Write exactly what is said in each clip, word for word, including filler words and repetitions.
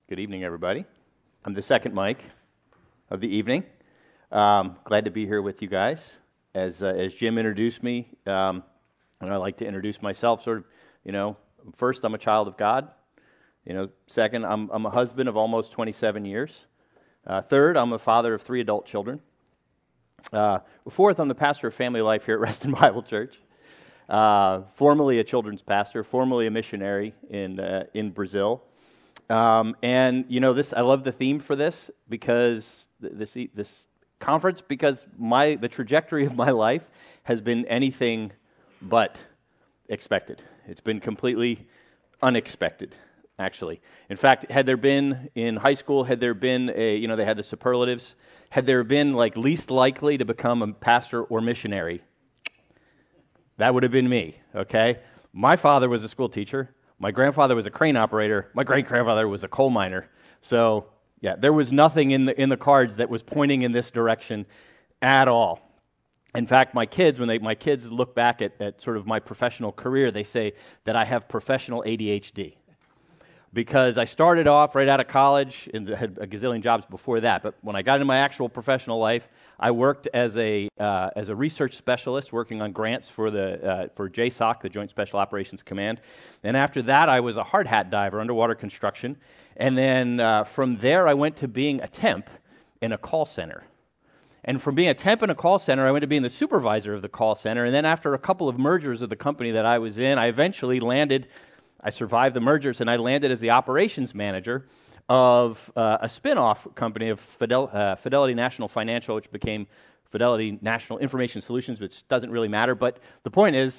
Good evening, everybody. I'm the second Mike of the evening. Um, glad to be here with you guys. As uh, as Jim introduced me, um, and I like to introduce myself. Sort of, you know, first, I'm a child of God. You know, second, I'm I'm a husband of almost twenty-seven years. Uh, third, I'm a father of three adult children. Uh, fourth, I'm the pastor of family life here at Reston Bible Church. Uh, formerly a children's pastor, formerly a missionary in uh, in Brazil. Um, and you know this. I love the theme for this because th- this this conference because my the trajectory of my life has been anything but expected. It's been completely unexpected, actually. In fact, had there been in high school, had there been a you know they had the superlatives, had there been like least likely to become a pastor or missionary, that would have been me. Okay, my father was a school teacher. My grandfather was a crane operator. My great-grandfather was a coal miner. So, yeah, there was nothing in the in the cards that was pointing in this direction at all. In fact, my kids, when they my kids look back at, at sort of my professional career, they say that I have professional A D H D. Because I started off right out of college and had a gazillion jobs before that. But when I got into my actual professional life, I worked as a uh, as a research specialist, working on grants for the uh, for J SOC, the Joint Special Operations Command. And after that, I was a hard hat diver, underwater construction. And then uh, from there, I went to being a temp in a call center. And from being a temp in a call center, I went to being the supervisor of the call center. And then after a couple of mergers of the company that I was in, I eventually landed. I survived the mergers, and I landed as the operations manager of uh, a spin-off company of Fidel, uh, Fidelity National Financial, which became Fidelity National Information Solutions, which doesn't really matter. But the point is,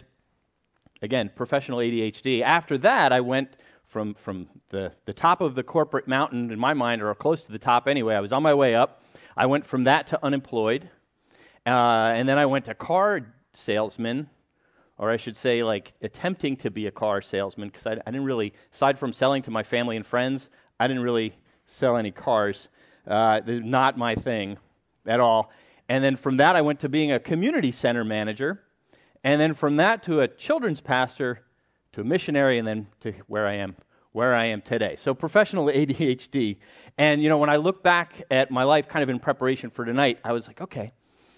again, professional A D H D. After that, I went from from the, the top of the corporate mountain, in my mind, or close to the top anyway. I was on my way up. I went from that to unemployed, uh, and then I went to car salesman, or I should say, like, attempting to be a car salesman, because I, I didn't really, aside from selling to my family and friends, I didn't really sell any cars. Uh, they're not my thing at all. And then from that, I went to being a community center manager, and then from that to a children's pastor, to a missionary, and then to where I am, where I am today. So professional A D H D. And, you know, when I look back at my life kind of in preparation for tonight, I was like, okay,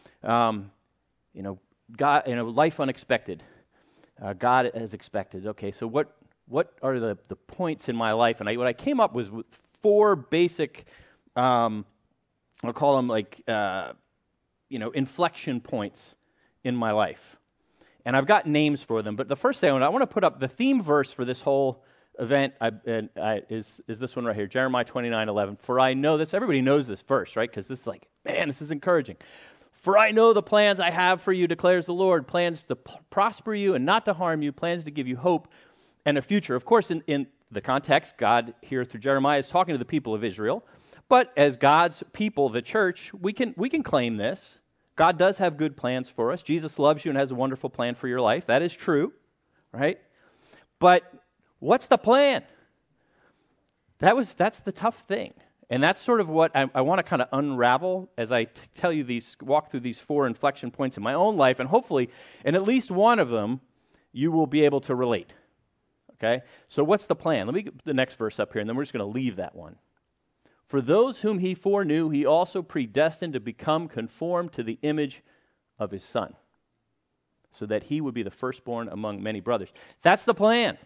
um, you know, God, you know, life unexpected. Uh, God as expected. Okay, so what what are the, the points in my life? And I, what I came up was with four basic, um, I'll call them like, uh, you know, inflection points in my life. And I've got names for them. But the first thing I want, I want to put up the theme verse for this whole event I, and I, is is this one right here, Jeremiah twenty-nine eleven. For I know this. Everybody knows this verse, right? Because this is like, man, this is encouraging. For I know the plans I have for you, declares the Lord, plans to p- prosper you and not to harm you, plans to give you hope and a future. Of course, in, in the context, God here through Jeremiah is talking to the people of Israel. But as God's people, the church, we can we can claim this. God does have good plans for us. Jesus loves you and has a wonderful plan for your life. That is true, right? But what's the plan? That was that's the tough thing. And that's sort of what I, I want to kind of unravel as I t- tell you these, walk through these four inflection points in my own life, and hopefully, in at least one of them, you will be able to relate. Okay? So what's the plan? Let me get the next verse up here, and then we're just going to leave that one. For those whom he foreknew, he also predestined to become conformed to the image of his Son, so that he would be the firstborn among many brothers. That's the plan.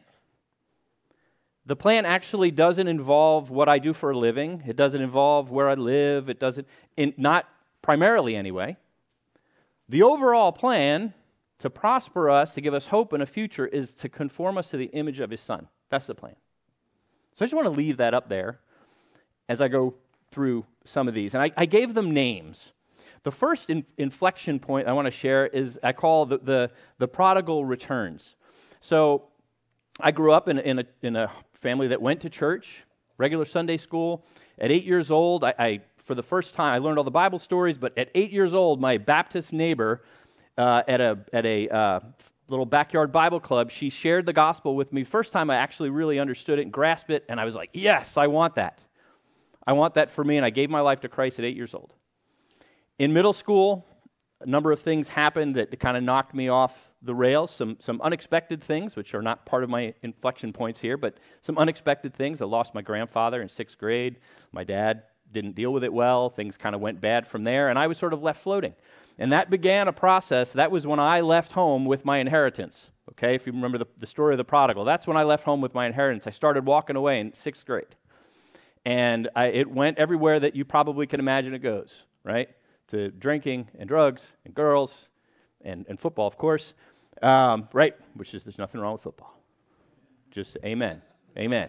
The plan actually doesn't involve what I do for a living. It doesn't involve where I live. It doesn't, in, not primarily anyway. The overall plan to prosper us, to give us hope and a future, is to conform us to the image of his Son. That's the plan. So I just want to leave that up there as I go through some of these. And I, I gave them names. The first in, inflection point I want to share is I call the, the, the prodigal returns. So I grew up in, in, a, in a family that went to church, regular Sunday school. At eight years old, I, I for the first time, I learned all the Bible stories, but at eight years old, my Baptist neighbor uh, at a at a uh, little backyard Bible club, she shared the gospel with me. First time I actually really understood it and grasped it, and I was like, yes, I want that. I want that for me, and I gave my life to Christ at eight years old. In middle school, a number of things happened that kind of knocked me off the rails, some, some unexpected things, which are not part of my inflection points here, but some unexpected things. I lost my grandfather in sixth grade. My dad didn't deal with it well. Things kind of went bad from there, and I was sort of left floating. And that began a process. That was when I left home with my inheritance. Okay, if you remember the, the story of the prodigal, that's when I left home with my inheritance. I started walking away in sixth grade. And I, it went everywhere that you probably can imagine it goes, right? To drinking and drugs and girls and, and football, of course. Um, right, which is, there's nothing wrong with football. Just amen. Amen.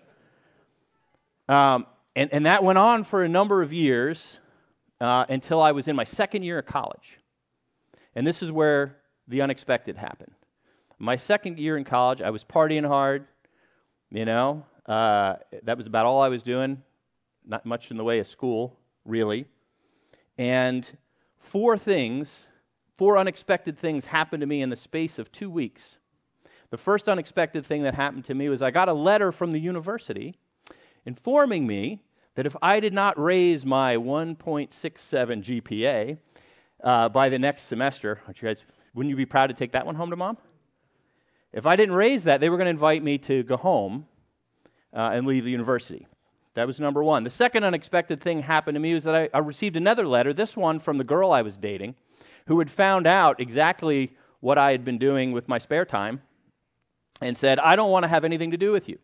Um, and, and that went on for a number of years uh, until I was in my second year of college. And this is where the unexpected happened. My second year in college, I was partying hard, you know. Uh, that was about all I was doing, not much in the way of school, really. And four things, four unexpected things happened to me in the space of two weeks. The first unexpected thing that happened to me was I got a letter from the university informing me that if I did not raise my one point six seven G P A uh, by the next semester, aren't you guys, wouldn't you be proud to take that one home to Mom? If I didn't raise that, they were going to invite me to go home uh, and leave the university. That was number one. The second unexpected thing happened to me was that I, I received another letter, this one from the girl I was dating, who had found out exactly what I had been doing with my spare time and said, I don't want to have anything to do with you.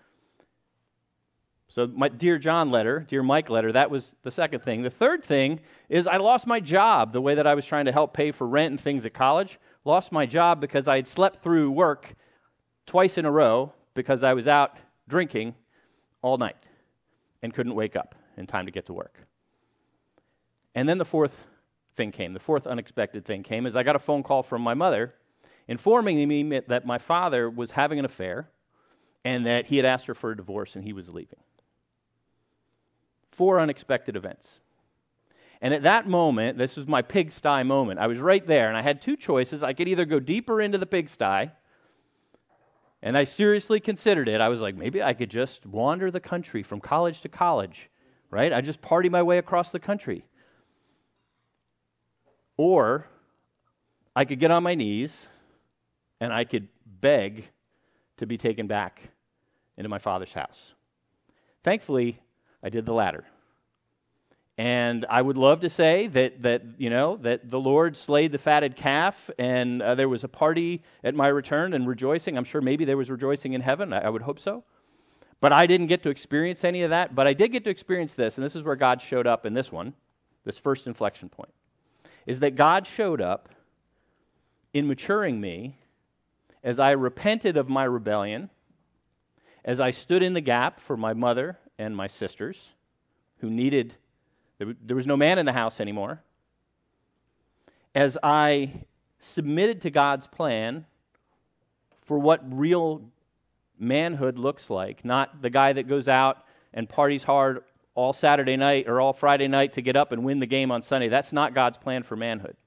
So my Dear John letter, Dear Mike letter, that was the second thing. The third thing is I lost my job, the way that I was trying to help pay for rent and things at college. Lost my job because I had slept through work twice in a row because I was out drinking all night and couldn't wake up in time to get to work. And then the fourth thing came. The fourth unexpected thing came is I got a phone call from my mother informing me that my father was having an affair and that he had asked her for a divorce and he was leaving. Four unexpected events. And at that moment, this was my pigsty moment. I was right there, and I had two choices. I could either go deeper into the pigsty, and I seriously considered it. I was like, maybe I could just wander the country from college to college, right? I just party my way across the country. Or I could get on my knees, and I could beg to be taken back into my father's house. Thankfully, I did the latter. And I would love to say that, that you know, that the Lord slayed the fatted calf and uh, there was a party at my return and rejoicing. I'm sure maybe there was rejoicing in heaven. I, I would hope so. But I didn't get to experience any of that. But I did get to experience this, and this is where God showed up in this one, this first inflection point, is that God showed up in maturing me as I repented of my rebellion, as I stood in the gap for my mother and my sisters who needed There was no man in the house anymore. As I submitted to God's plan for what real manhood looks like, not the guy that goes out and parties hard all Saturday night or all Friday night to get up and win the game on Sunday. That's not God's plan for manhood.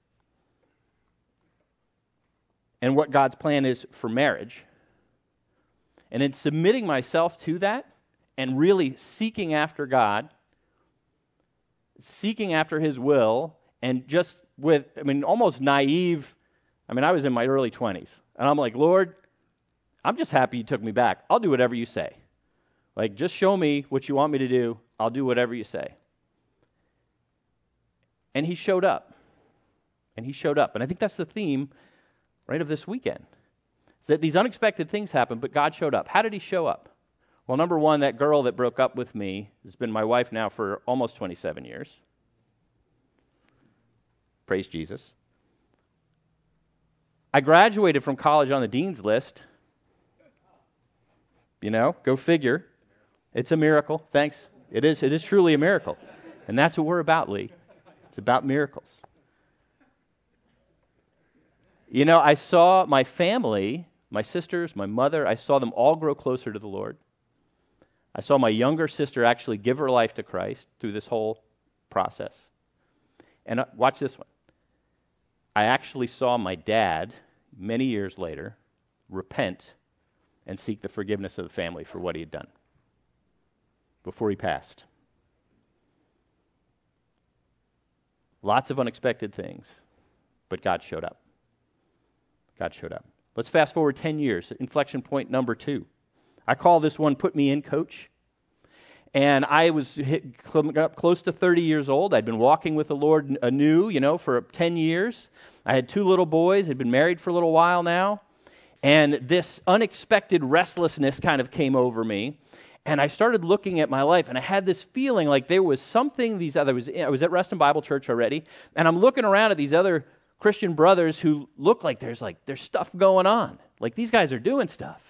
And what God's plan is for marriage. And in submitting myself to that and really seeking after God, seeking after His will, and just with, I mean, almost naive, I mean, I was in my early twenties, and I'm like, Lord, I'm just happy you took me back. I'll do whatever you say. Like, just show me what you want me to do. I'll do whatever you say. And He showed up. And He showed up. And I think that's the theme, right, of this weekend. Is that these unexpected things happen, but God showed up. How did He show up? Well, number one, that girl that broke up with me has been my wife now for almost twenty-seven years. Praise Jesus. I graduated from college on the dean's list. You know, go figure. It's a miracle. Thanks. It is, it is truly a miracle. And that's what we're about, Lee. It's about miracles. You know, I saw my family, my sisters, my mother, I saw them all grow closer to the Lord. I saw my younger sister actually give her life to Christ through this whole process. And uh, watch this one. I actually saw my dad, many years later, repent and seek the forgiveness of the family for what he had done before he passed. Lots of unexpected things, but God showed up. God showed up. Let's fast forward ten years, inflection point number two. I call this one Put Me In Coach. And I was hit, coming up close to thirty years old. I'd been walking with the Lord anew, you know, for ten years. I had two little boys. I'd been married for a little while now. And this unexpected restlessness kind of came over me. And I started looking at my life, and I had this feeling like there was something, these other, I was, I was at Reston Bible Church already, and I'm looking around at these other Christian brothers who look like there's like there's stuff going on. Like these guys are doing stuff.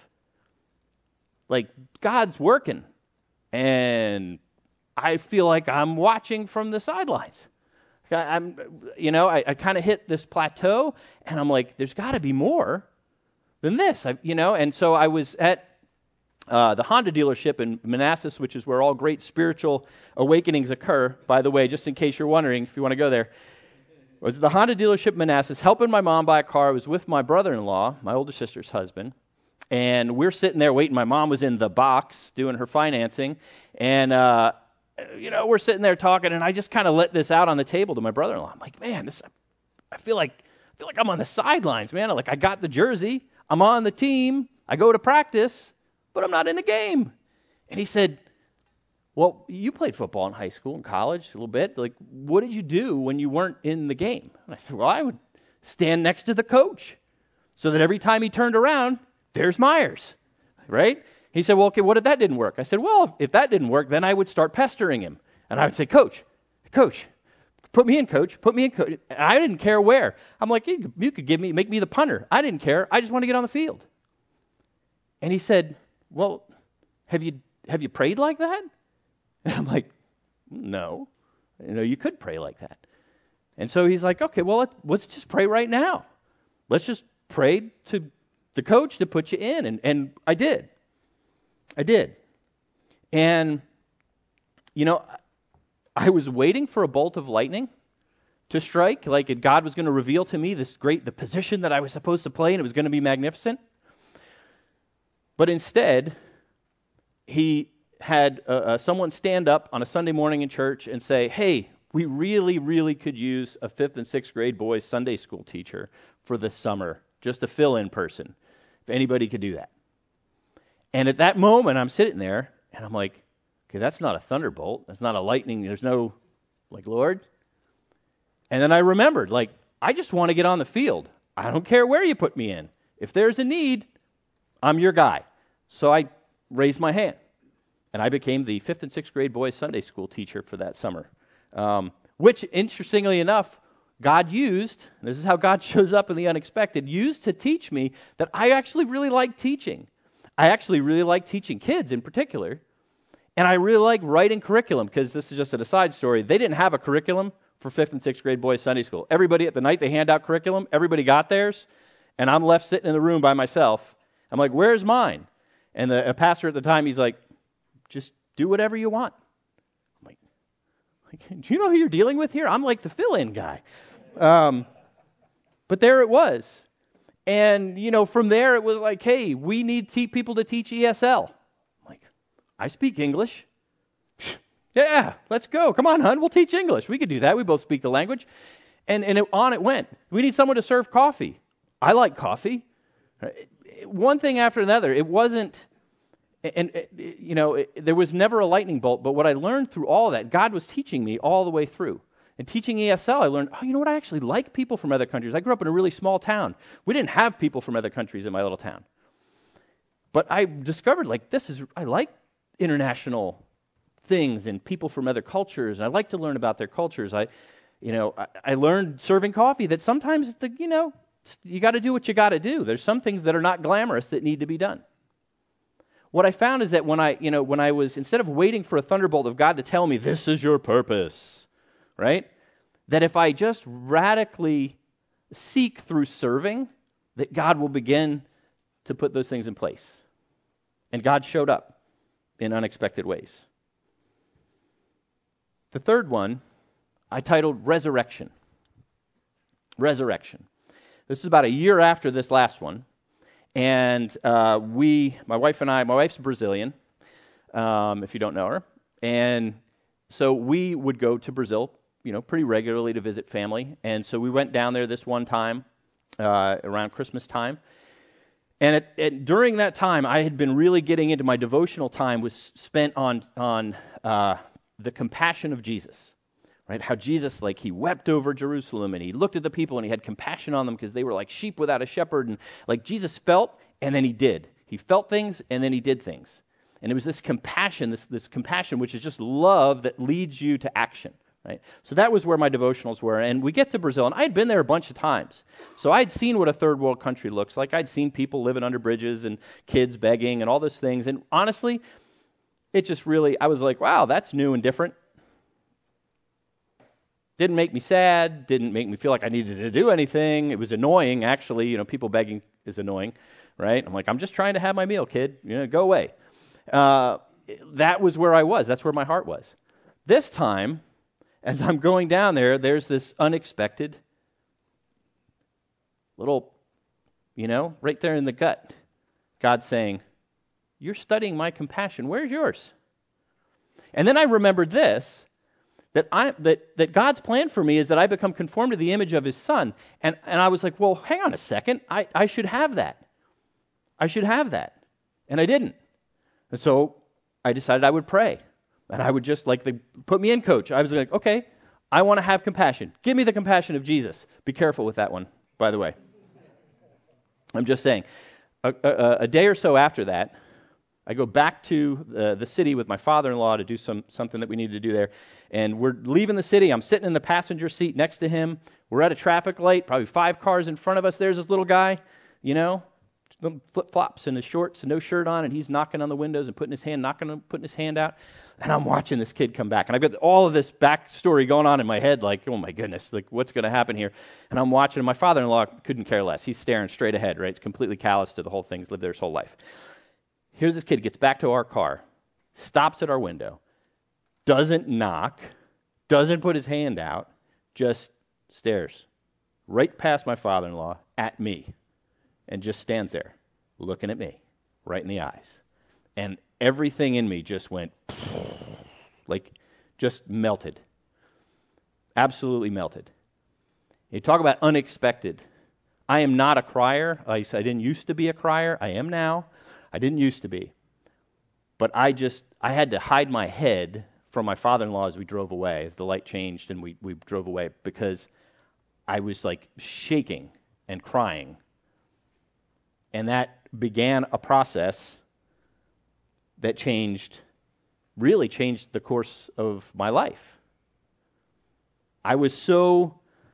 Like God's working. And I feel like I'm watching from the sidelines. I'm, you know, I, I kind of hit this plateau, and I'm like, there's got to be more than this, I, you know. And so I was at uh, the Honda dealership in Manassas, which is where all great spiritual awakenings occur. By the way, just in case you're wondering, if you want to go there, I was at the Honda dealership in Manassas, helping my mom buy a car. I was with my brother-in-law, my older sister's husband. And we're sitting there waiting. My mom was in the box doing her financing. And, uh, you know, we're sitting there talking, and I just kind of let this out on the table to my brother-in-law. I'm like, man, this, I feel like I feel like I'm on the sidelines, man. Like, I got the jersey. I'm on the team. I go to practice, but I'm not in the game. And he said, well, you played football in high school and college a little bit. Like, what did you do when you weren't in the game? And I said, well, I would stand next to the coach so that every time he turned around, there's Myers, right? He said, well, okay, what if that didn't work? I said, well, if that didn't work, then I would start pestering him. And I would say, coach, coach, put me in, coach, put me in, coach. And I didn't care where. I'm like, you, you could give me, make me the punter. I didn't care. I just want to get on the field. And he said, well, have you have you prayed like that? And I'm like, no. You know, you could pray like that. And so he's like, okay, well, let, let's just pray right now. Let's just pray to the coach to put you in. And, and I did. I did. And, you know, I was waiting for a bolt of lightning to strike, like God was going to reveal to me this great, the position that I was supposed to play, and it was going to be magnificent. But instead, he had uh, uh, someone stand up on a Sunday morning in church and say, hey, we really, really could use a fifth and sixth grade boys Sunday school teacher for this summer, just a fill-in person, if anybody could do that. And at that moment, I'm sitting there, and I'm like, okay, that's not a thunderbolt. That's not a lightning. There's no, like, Lord. And then I remembered, like, I just want to get on the field. I don't care where you put me in. If there's a need, I'm your guy. So I raised my hand, and I became the fifth and sixth grade boys Sunday school teacher for that summer, um, which, interestingly enough, God used, and this is how God shows up in the unexpected, used to teach me that I actually really like teaching. I actually really like teaching kids in particular, and I really like writing curriculum, because this is just an aside story. They didn't have a curriculum for fifth and sixth grade boys Sunday school. Everybody at the night they hand out curriculum, everybody got theirs, and I'm left sitting in the room by myself. I'm like, where's mine? And the a pastor at the time, he's like, just do whatever you want. I'm like, like, do you know who you're dealing with here? I'm like the fill-in guy. Um, but there it was. And, you know, from there it was like, hey, we need te- people to teach E S L. I'm like, I speak English. Yeah, let's go. Come on, hon, we'll teach English. We could do that. We both speak the language. And, and it, on it went. We need someone to serve coffee. I like coffee. One thing after another. It wasn't, and, and you know, it, there was never a lightning bolt, but what I learned through all of that, God was teaching me all the way through. And teaching E S L, I learned, oh, you know what, I actually like people from other countries. I grew up in a really small town. We didn't have people from other countries in my little town. But I discovered, like, this is, I like international things and people from other cultures, and I like to learn about their cultures. I, you know, I, I learned serving coffee that sometimes, the, you know, you got to do what you got to do. There's some things that are not glamorous that need to be done. What I found is that when I, you know, when I was, instead of waiting for a thunderbolt of God to tell me, this is your purpose, right? That if I just radically seek through serving, that God will begin to put those things in place. And God showed up in unexpected ways. The third one, I titled Resurrection. Resurrection. This is about a year after this last one. And uh, we, my wife and I, my wife's Brazilian, um, if you don't know her. And so we would go to Brazil, you know, pretty regularly to visit family. And so we went down there this one time. uh, around Christmas time. And it, it, during that time, I had been really getting into my devotional time was spent on, on uh, the compassion of Jesus. Right, how Jesus, like, he wept over Jerusalem, and he looked at the people, and he had compassion on them because they were like sheep without a shepherd. And like Jesus felt, and then he did. He felt things, and then he did things. And it was this compassion, this this compassion, which is just love that leads you to action. Right. So that was where my devotionals were. And we get to Brazil, and I had been there a bunch of times. So I'd seen what a third world country looks like. I'd seen people living under bridges and kids begging and all those things. And honestly, it just really, I was like, wow, that's new and different. Didn't make me sad, didn't make me feel like I needed to do anything. It was annoying, actually. You know, people begging is annoying, right? I'm like, I'm just trying to have my meal, kid. You know, go away. Uh, that was where I was. That's where my heart was. This time, as I'm going down there, there's this unexpected little, you know, right there in the gut. God saying, you're studying my compassion. Where's yours? And then I remembered this. That I that, that God's plan for me is that I become conformed to the image of his Son. And, and I was like, well, hang on a second. I, I should have that. I should have that. And I didn't. And so I decided I would pray. And I would just, like, they put me in, coach. I was like, okay, I want to have compassion. Give me the compassion of Jesus. Be careful with that one, by the way. I'm just saying. A, a, a day or so after that, I go back to uh, the city with my father-in-law to do some something that we needed to do there. And we're leaving the city. I'm sitting in the passenger seat next to him. We're at a traffic light, probably five cars in front of us. There's this little guy, you know, flip-flops and his shorts and no shirt on, and he's knocking on the windows and putting his hand, knocking on, putting his hand out. And I'm watching this kid come back. And I've got all of this backstory going on in my head, like, oh my goodness, like, what's going to happen here? And I'm watching. My father-in-law couldn't care less. He's staring straight ahead, right? He's completely callous to the whole thing. He's lived there his whole life. Here's this kid, gets back to our car, stops at our window, doesn't knock, doesn't put his hand out, just stares right past my father-in-law at me and just stands there looking at me right in the eyes. And everything in me just went, like, just melted. Absolutely melted. You talk about unexpected. I am not a crier. I didn't used to be a crier. I am now. I didn't used to be. But I just, I had to hide my head from my father-in-law as we drove away, as the light changed and we, we drove away, because I was like shaking and crying. And that began a process that changed, really changed the course of my life. I was so,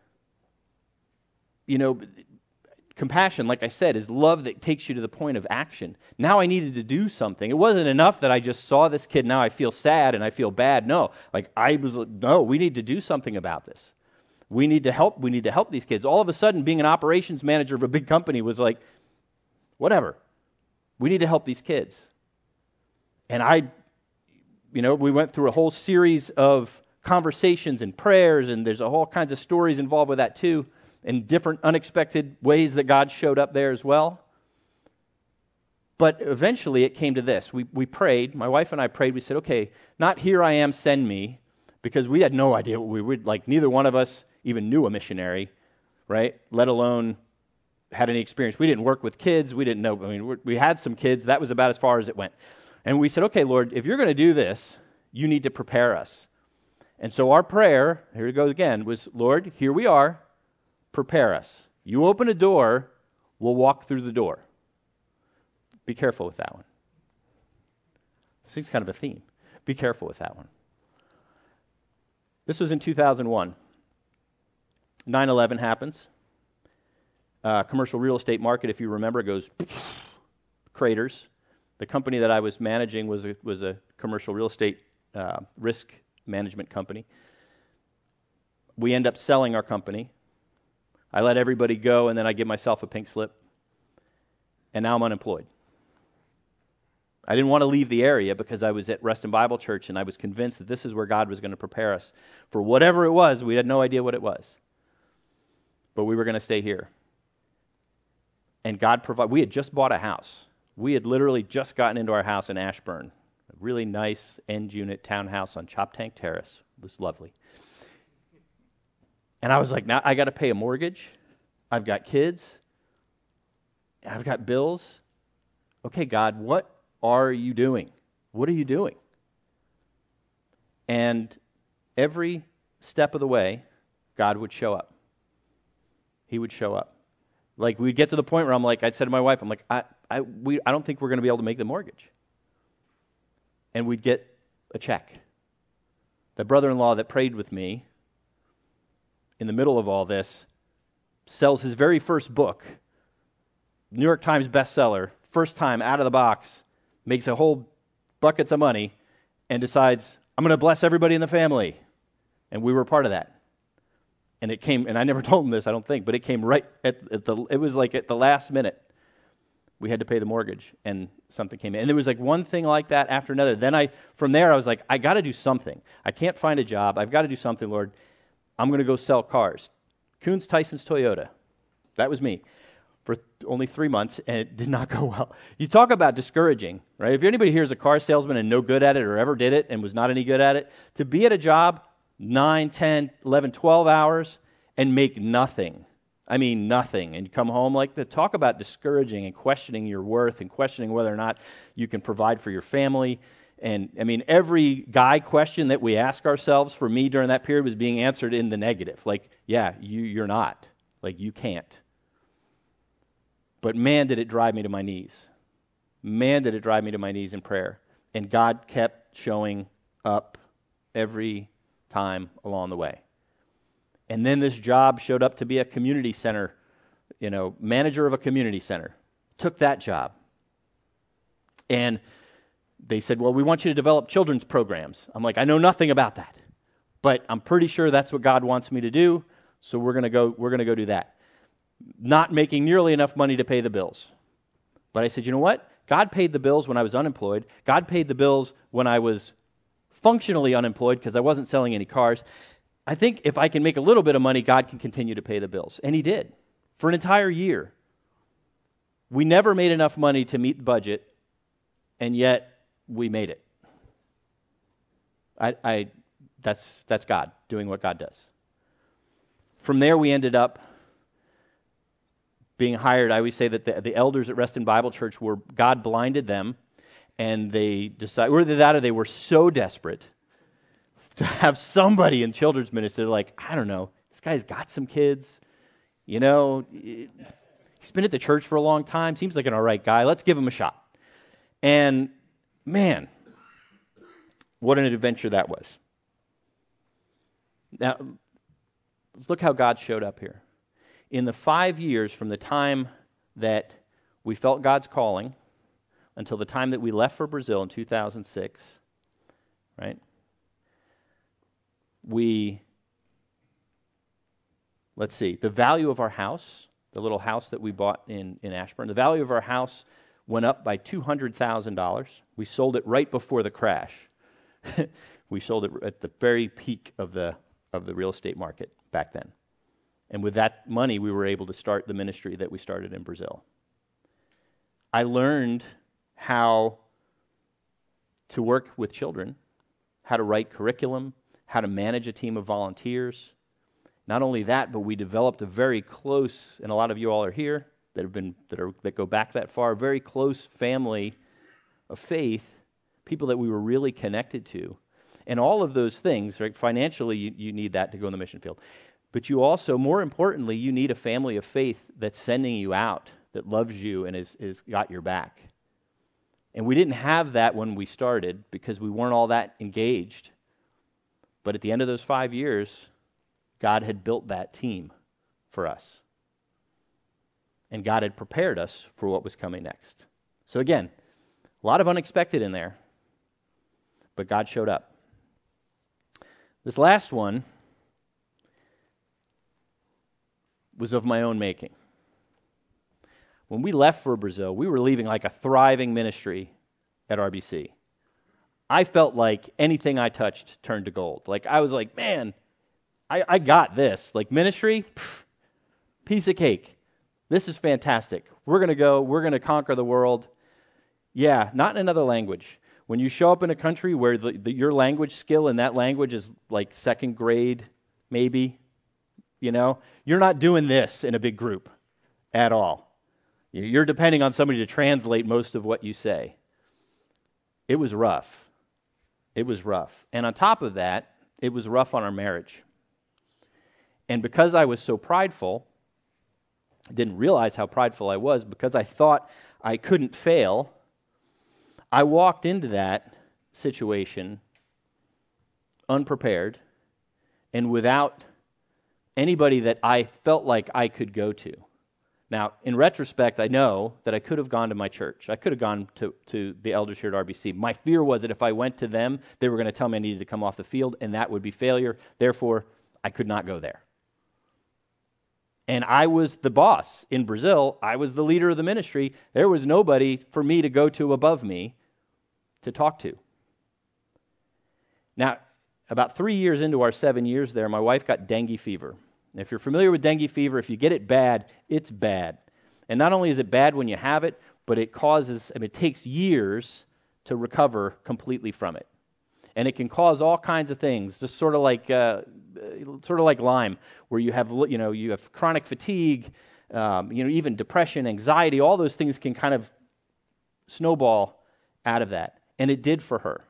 you know, compassion, like I said, is love that takes you to the point of action. Now I needed to do something. It wasn't enough that I just saw this kid, now I feel sad and I feel bad. No, like I was, no, we need to do something about this. We need to help, we need to help these kids. All of a sudden, being an operations manager of a big company was like, whatever. We need to help these kids. And I, you know, we went through a whole series of conversations and prayers, and there's a whole kinds of stories involved with that too, and different unexpected ways that God showed up there as well. But eventually it came to this. We we prayed, my wife and I prayed, we said, okay, not here I am, send me, because we had no idea what we would, like neither one of us even knew a missionary, right? Let alone had any experience. We didn't work with kids, we didn't know, I mean, we had some kids, that was about as far as it went. And we said, okay, Lord, if you're going to do this, you need to prepare us. And so our prayer, here it goes again, was, Lord, here we are, prepare us. You open a door, we'll walk through the door. Be careful with that one. This is kind of a theme. Be careful with that one. This was in two thousand one. nine eleven happens. Uh, commercial real estate market, if you remember, goes craters. The company that I was managing was a, was a commercial real estate uh, risk management company. We end up selling our company. I let everybody go, and then I give myself a pink slip. And now I'm unemployed. I didn't want to leave the area because I was at Reston Bible Church, and I was convinced that this is where God was going to prepare us for whatever it was. We had no idea what it was. But we were going to stay here. And God provided. We had just bought a house. We had literally just gotten into our house in Ashburn. A really nice end-unit townhouse on Choptank Terrace. It was lovely. And I was like, now I got to pay a mortgage. I've got kids. I've got bills. Okay, God, what are you doing? What are you doing? And every step of the way, God would show up. He would show up. Like, we'd get to the point where I'm like, I'd said to my wife, I'm like, I, I, we, I don't think we're going to be able to make the mortgage. And we'd get a check. The brother-in-law that prayed with me in the middle of all this sells his very first book, New York Times bestseller, first time out of the box, makes a whole buckets of money, and decides, I'm going to bless everybody in the family. And we were part of that. And it came, and I never told him this, I don't think, but it came right at, at the, it was like at the last minute. We had to pay the mortgage, and something came in. And there was like one thing like that after another. Then I, from there, I was like, I got to do something. I can't find a job. I've got to do something, Lord. I'm going to go sell cars. Coons Tyson's Toyota. That was me for th- only three months, and it did not go well. You talk about discouraging, right? If anybody here is a car salesman and no good at it or ever did it and was not any good at it, to be at a job nine, ten, eleven, twelve hours and make nothing. I mean nothing. And you come home like that. Talk about discouraging and questioning your worth and questioning whether or not you can provide for your family. And I mean, every guy question that we ask ourselves for me during that period was being answered in the negative. Like, yeah, you, you're not. Like, you can't. But man, did it drive me to my knees. Man, did it drive me to my knees in prayer. And God kept showing up every time along the way. And then this job showed up to be a community center, you know, manager of a community center. Took that job. And they said, well, we want you to develop children's programs. I'm like, I know nothing about that, but I'm pretty sure that's what God wants me to do, so we're going to go we're going to go do that. Not making nearly enough money to pay the bills. But I said, you know what? God paid the bills when I was unemployed. God paid the bills when I was functionally unemployed because I wasn't selling any cars. I think if I can make a little bit of money, God can continue to pay the bills. And he did. For an entire year. We never made enough money to meet the budget, and yet we made it. I, I, that's that's God doing what God does. From there, we ended up being hired. I always say that the, the elders at Reston Bible Church were, God blinded them, and they decided, or either that or they were so desperate to have somebody in children's ministry. They're like, I don't know, this guy's got some kids, you know, he's been at the church for a long time, seems like an all right guy, let's give him a shot. And man, what an adventure that was. Now, let's look how God showed up here. In the five years from the time that we felt God's calling until the time that we left for Brazil in two thousand six, right? We, let's see, the value of our house, the little house that we bought in, in Ashburn, the value of our house went up by two hundred thousand dollars. We sold it right before the crash. We sold it at the very peak of the of the real estate market back then. And with that money, we were able to start the ministry that we started in Brazil. I learned how to work with children, how to write curriculum, how to manage a team of volunteers. Not only that, but we developed a very close, and a lot of you all are here that have been that are that go back that far, very close family of faith, people that we were really connected to. And all of those things, right? Financially, you, you need that to go in the mission field. But you also, more importantly, you need a family of faith that's sending you out, that loves you and is, is got your back. And we didn't have that when we started because we weren't all that engaged. But at the end of those five years, God had built that team for us. And God had prepared us for what was coming next. So again, a lot of unexpected in there, but God showed up. This last one was of my own making. When we left for Brazil, we were leaving like a thriving ministry at R B C. I felt like anything I touched turned to gold. Like I was like, man, I, I got this. Like ministry, pff, piece of cake. This is fantastic. We're going to go, we're going to conquer the world. Yeah, not in another language. When you show up in a country where the, the, your language skill in that language is like second grade, maybe, you know? You're not doing this in a big group at all. You're depending on somebody to translate most of what you say. It was rough. It was rough. And on top of that, it was rough on our marriage. And because I was so prideful, I didn't realize how prideful I was, because I thought I couldn't fail, I walked into that situation unprepared and without anybody that I felt like I could go to. Now, in retrospect, I know that I could have gone to my church. I could have gone to, to the elders here at R B C. My fear was that if I went to them, they were going to tell me I needed to come off the field, and that would be failure. Therefore, I could not go there. And I was the boss in Brazil. I was the leader of the ministry. There was nobody for me to go to above me to talk to. Now, about three years into our seven years there, my wife got dengue fever. And if you're familiar with dengue fever, if you get it bad, it's bad. And not only is it bad when you have it, but it causes, I mean, it takes years to recover completely from it. And it can cause all kinds of things, just sort of like uh, sort of like Lyme, where you have, you know, you have chronic fatigue, um, you know, even depression, anxiety, all those things can kind of snowball out of that. And it did for her.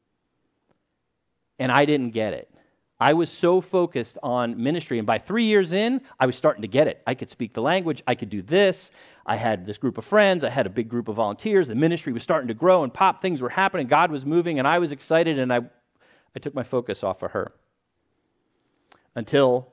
And I didn't get it. I was so focused on ministry, and by three years in, I was starting to get it. I could speak the language, I could do this, I had this group of friends, I had a big group of volunteers, the ministry was starting to grow and pop, things were happening, God was moving, and I was excited, and I, I took my focus off of her. Until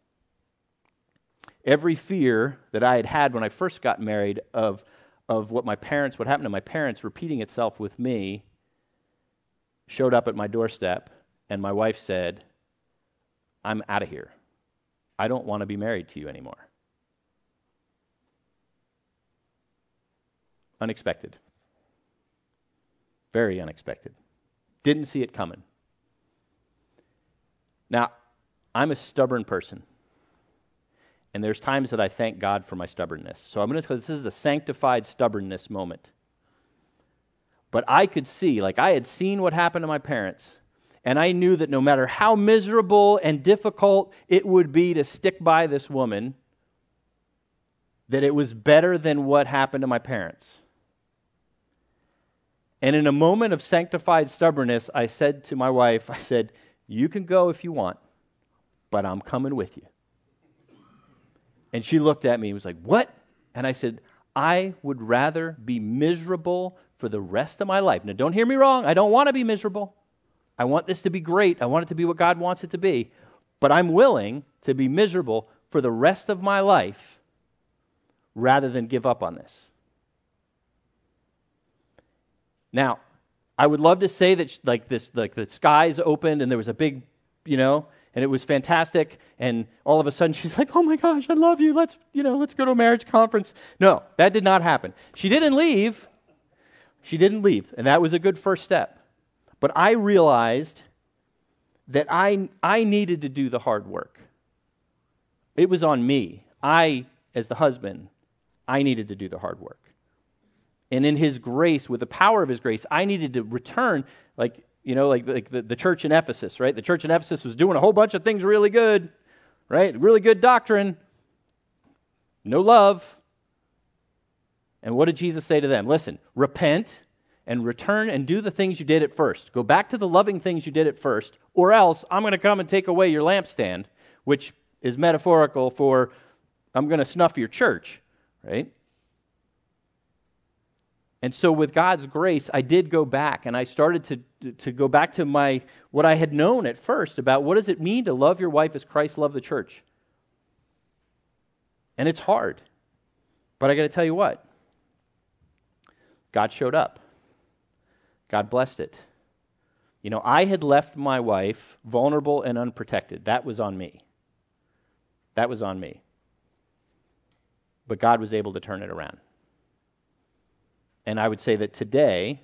every fear that I had had when I first got married of, of what my parents, what happened to my parents repeating itself with me, showed up at my doorstep, and my wife said, I'm out of here. I don't want to be married to you anymore. Unexpected. Very unexpected. Didn't see it coming. Now, I'm a stubborn person. And there's times that I thank God for my stubbornness. So I'm going to tell you, this is a sanctified stubbornness moment. But I could see, like I had seen what happened to my parents, and I knew that no matter how miserable and difficult it would be to stick by this woman, that it was better than what happened to my parents. And in a moment of sanctified stubbornness, I said to my wife, I said, you can go if you want, but I'm coming with you. And she looked at me and was like, what? And I said, I would rather be miserable for the rest of my life. Now, don't hear me wrong. I don't want to be miserable. I want this to be great. I want it to be what God wants it to be. But I'm willing to be miserable for the rest of my life rather than give up on this. Now, I would love to say that like this, like the skies opened and there was a big, you know, and it was fantastic. And all of a sudden she's like, oh my gosh, I love you. Let's, you know, let's go to a marriage conference. No, that did not happen. She didn't leave. She didn't leave. And that was a good first step. But I realized that I, I needed to do the hard work. It was on me. I, as the husband, I needed to do the hard work. And in His grace, with the power of His grace, I needed to return, like, you know, like, like the, the church in Ephesus, right? The church in Ephesus was doing a whole bunch of things really good, right? Really good doctrine. No love. And what did Jesus say to them? Listen, repent and return and do the things you did at first. Go back to the loving things you did at first, or else I'm going to come and take away your lampstand, which is metaphorical for I'm going to snuff your church, right? And so with God's grace, I did go back, and I started to, to go back to my what I had known at first about what does it mean to love your wife as Christ loved the church. And it's hard. But I got to tell you what. God showed up. God blessed it. You know, I had left my wife vulnerable and unprotected. That was on me. That was on me. But God was able to turn it around. And I would say that today,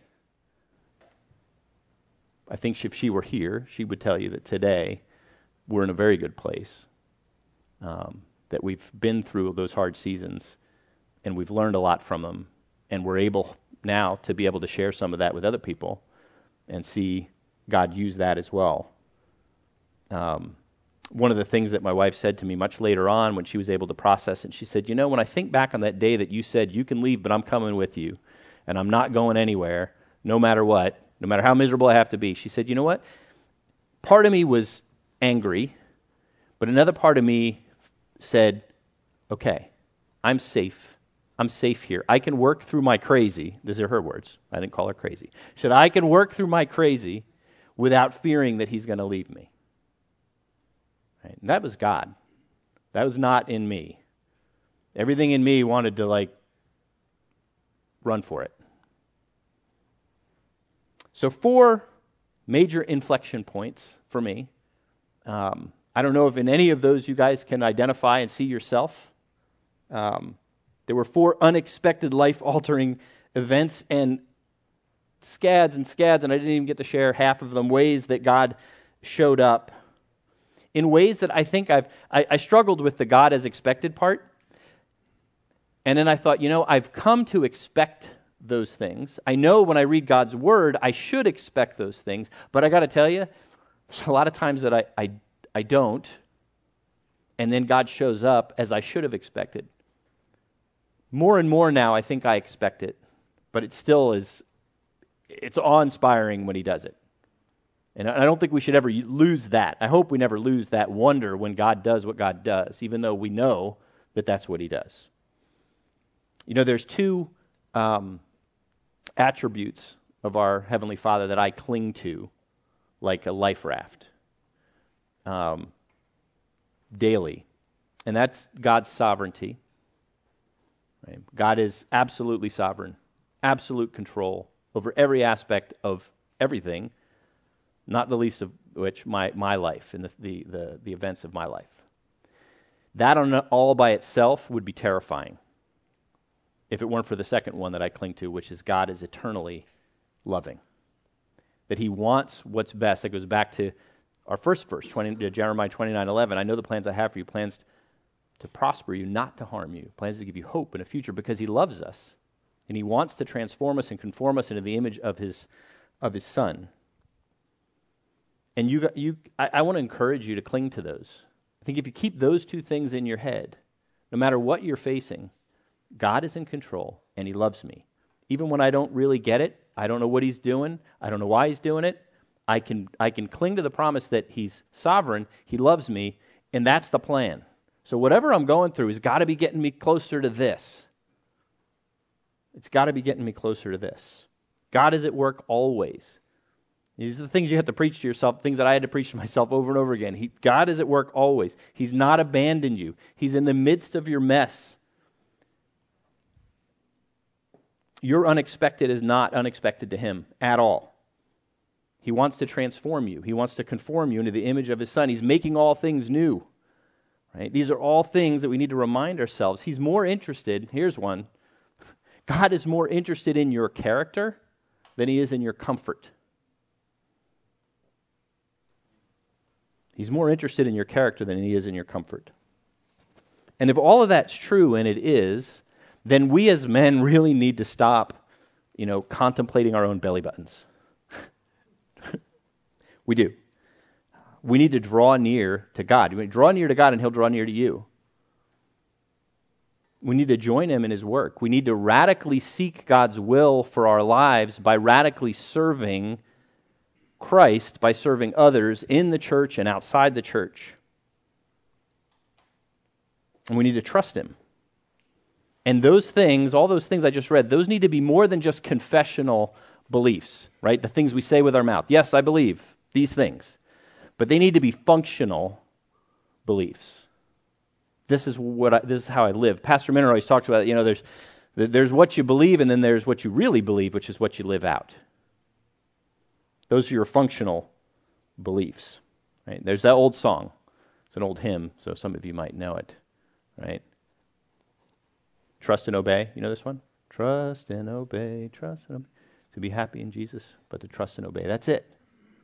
I think if she were here, she would tell you that today we're in a very good place. Um, that we've been through those hard seasons and we've learned a lot from them. And we're able now to be able to share some of that with other people and see God use that as well. Um, one of the things that my wife said to me much later on when she was able to process it, she said, you know, when I think back on that day that you said, you can leave, but I'm coming with you, and I'm not going anywhere, no matter what, no matter how miserable I have to be, she said, you know what? Part of me was angry, but another part of me said, okay, I'm safe. I'm safe here. I can work through my crazy. These are her words. I didn't call her crazy. She said, I can work through my crazy without fearing that he's going to leave me. Right? And that was God. That was not in me. Everything in me wanted to like run for it. So four major inflection points for me. Um, I don't know if in any of those you guys can identify and see yourself. Um, there were four unexpected life-altering events and scads and scads, and I didn't even get to share half of them, ways that God showed up in ways that I think I've, I, I struggled with the God as expected part. And then I thought, you know, I've come to expect those things. I know when I read God's word, I should expect those things, but I got to tell you, there's a lot of times that I, I, I don't, and then God shows up as I should have expected. More and more now, I think I expect it, but it still is, it's awe-inspiring when he does it. And I don't think we should ever lose that. I hope we never lose that wonder when God does what God does, even though we know that that's what he does. You know, there's two um, attributes of our Heavenly Father that I cling to like a life raft um, daily, and that's God's sovereignty. Right? God is absolutely sovereign, absolute control over every aspect of everything, not the least of which my, my life and the, the, the, the events of my life. That on all by itself would be terrifying if it weren't for the second one that I cling to, which is God is eternally loving. That he wants what's best. That goes back to our first verse, twenty, Jeremiah twenty-nine eleven. I know the plans I have for you, plans to prosper you, not to harm you, plans to give you hope in a future, because he loves us, and he wants to transform us and conform us into the image of his of his Son. And you, you, I, I want to encourage you to cling to those. I think if you keep those two things in your head, no matter what you're facing, God is in control, and he loves me. Even when I don't really get it, I don't know what he's doing, I don't know why he's doing it, I can I can cling to the promise that he's sovereign, he loves me, and that's the plan. So whatever I'm going through has got to be getting me closer to this. It's got to be getting me closer to this. God is at work always. These are the things you have to preach to yourself, things that I had to preach to myself over and over again. He, God is at work always. He's not abandoned you. He's in the midst of your mess. Your unexpected is not unexpected to him at all. He wants to transform you. He wants to conform you into the image of his Son. He's making all things new. Right? These are all things that we need to remind ourselves. He's more interested, here's one, God is more interested in your character than he is in your comfort. He's more interested in your character than he is in your comfort. And if all of that's true, and it is, then we as men really need to stop, you know, contemplating our own belly buttons. We do. We need to draw near to God. You draw near to God and he'll draw near to you. We need to join him in his work. We need to radically seek God's will for our lives by radically serving Christ, by serving others in the church and outside the church. And we need to trust him. And those things, all those things I just read, those need to be more than just confessional beliefs, right? The things we say with our mouth. Yes, I believe these things. But they need to be functional beliefs. This is what I, this is how I live. Pastor Minner always talks about, you know, there's there's what you believe, and then there's what you really believe, which is what you live out. Those are your functional beliefs. Right? There's that old song. It's an old hymn, so some of you might know it. Right? Trust and obey. You know this one? Trust and obey, trust and obey. To be happy in Jesus, but to trust and obey. That's it.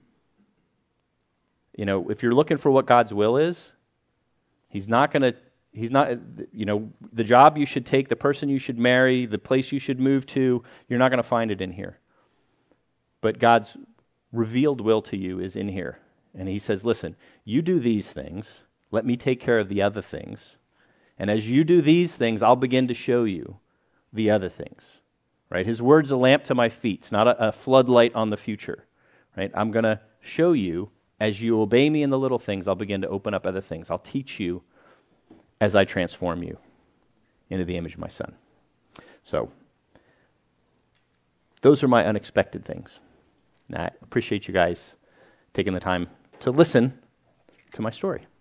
You know, if you're looking for what God's will is, he's not going to, he's not, you know, the job you should take, the person you should marry, the place you should move to, you're not going to find it in here. But God's revealed will to you is in here. And he says, listen, you do these things. Let me take care of the other things. And as you do these things, I'll begin to show you the other things. Right? His word's a lamp to my feet. It's not a, a floodlight on the future. Right? I'm going to show you, as you obey me in the little things, I'll begin to open up other things. I'll teach you as I transform you into the image of my Son. So, those are my unexpected things. And I appreciate you guys taking the time to listen to my story.